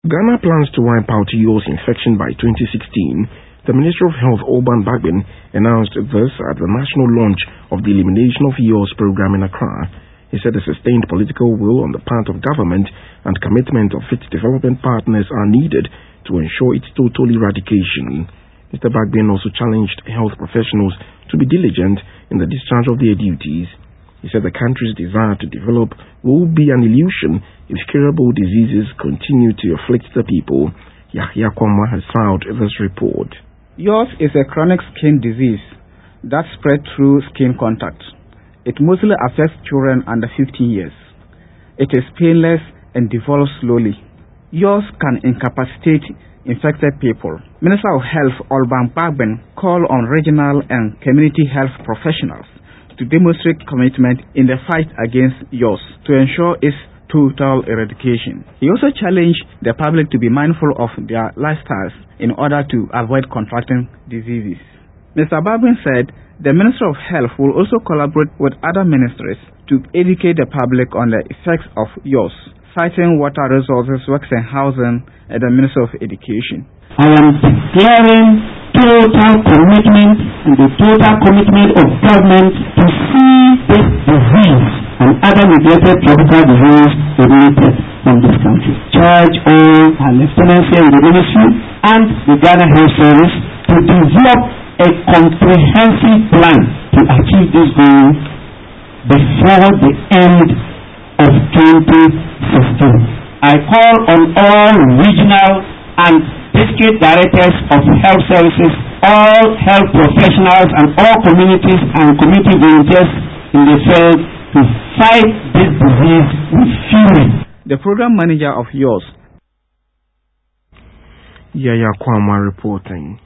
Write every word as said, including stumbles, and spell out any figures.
Ghana plans to wipe out Yo's infection by twenty sixteen. The Minister of Health, Alban Bagbin, announced this at the national launch of the Elimination of Yo's program in Accra. He said a sustained political will on the part of government and commitment of its development partners are needed to ensure its total eradication. Mister Bagbin also challenged health professionals to be diligent in the discharge of their duties. He said the country's desire to develop will be an illusion if curable diseases continue to afflict the people. Yahya Kwama has filed this report. Yo's is a chronic skin disease that spreads through skin contact. It mostly affects children under fifteen years. It is painless and develops slowly. Yo's can incapacitate infected people. Minister of Health Alban Bagbin called on regional and community health professionals to demonstrate commitment in the fight against Yo's to ensure its total eradication. He also challenged the public to be mindful of their lifestyles in order to avoid contracting diseases. Mister Bagbin said the Minister of Health will also collaborate with other ministries to educate the public on the effects of Yo's, citing water resources, works and housing, and the Minister of Education. I am declaring total commitment and the total commitment of government to see this disease and other neglected tropical disease eliminated from this country. Charge all our lieutenants here in the ministry and the Ghana Health Service to develop a comprehensive plan to achieve this goal before the end of twenty sixteen. I call on all regional and district directors of health services, all health professionals and all communities and community volunteers in the field to fight this disease with fury. The program manager of Yo's, Yaya Kwama, reporting.